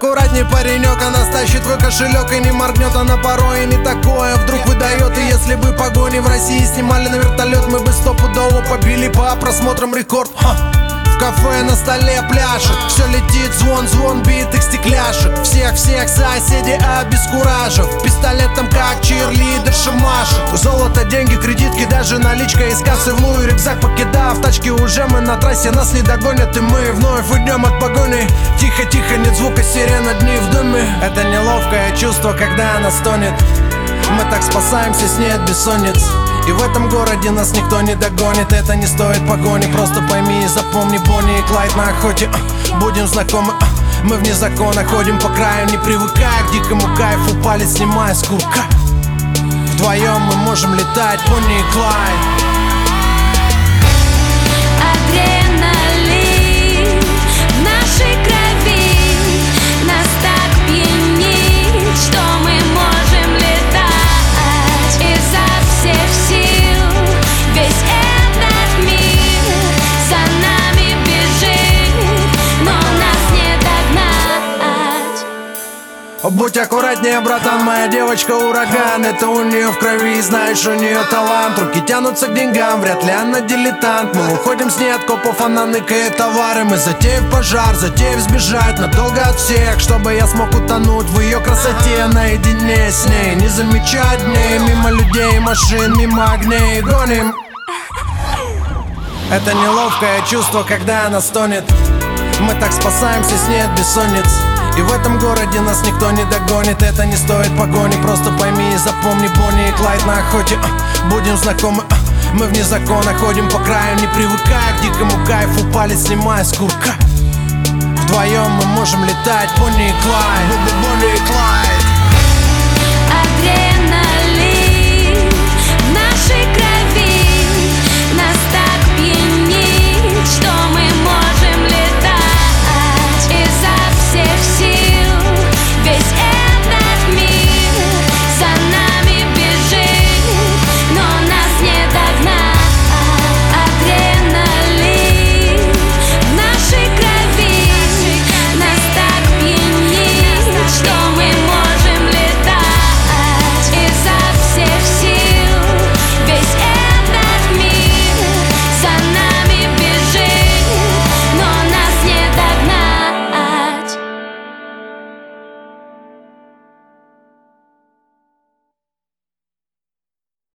аккуратней, паренек, она стащит твой кошелек и не моргнет, она порой и не такое вдруг выдает. И если бы погони в России снимали на вертолет, мы бы стопудово побили по просмотрам рекорд. В кафе на столе пляшет, все летит, звон битых стекляшек. Всех соседей обескуражив, пистолетом как чирлидерша машет. Золото, деньги, кредитки, даже наличка из кассы в луи. Рюкзак покидав, тачки уже мы на трассе, нас не догонят, и мы вновь уйдем от погони. Тихо, нет звука сирен, одни в доме. Это неловкое чувство, когда она стонет. Мы так спасаемся с ней от бессонниц. И в этом городе нас никто не догонит. Это не стоит погони, просто пойми и запомни. Бонни и Клайд на охоте, будем знакомы. Мы вне закона ходим по краю, не привыкая к дикому кайфу. Палец снимая с курка. Вдвоем мы можем летать, Бонни и Клайд. Адреналин в нашей крови нас так пьянит, что мы можем летать изо всех сил. Весь этот мир за нами бежит, но нас не догнать. Будь аккуратнее, братан, моя девочка ураган. Это у нее в крови, знаешь, у нее талант. Руки тянутся к деньгам, вряд ли она дилетант. Мы уходим с ней от копов, она ныкает товары. Мы затеев пожар, затеев сбежать надолго от всех, чтобы я смог утонуть в ее красоте. Наедине с ней, не замечать дней, мимо людей, машин, мимо огней гоним. Это неловкое чувство, когда она стонет. Мы так спасаемся с ней от бессонниц. И в этом городе нас никто не догонит. Это не стоит погони, просто пойми и запомни. Бонни и Клайд на охоте, будем знакомы. Мы вне закона ходим по краю, не привыкая к дикому кайфу. Палец снимая с курка. Вдвоем мы можем летать, Бонни и Клайд.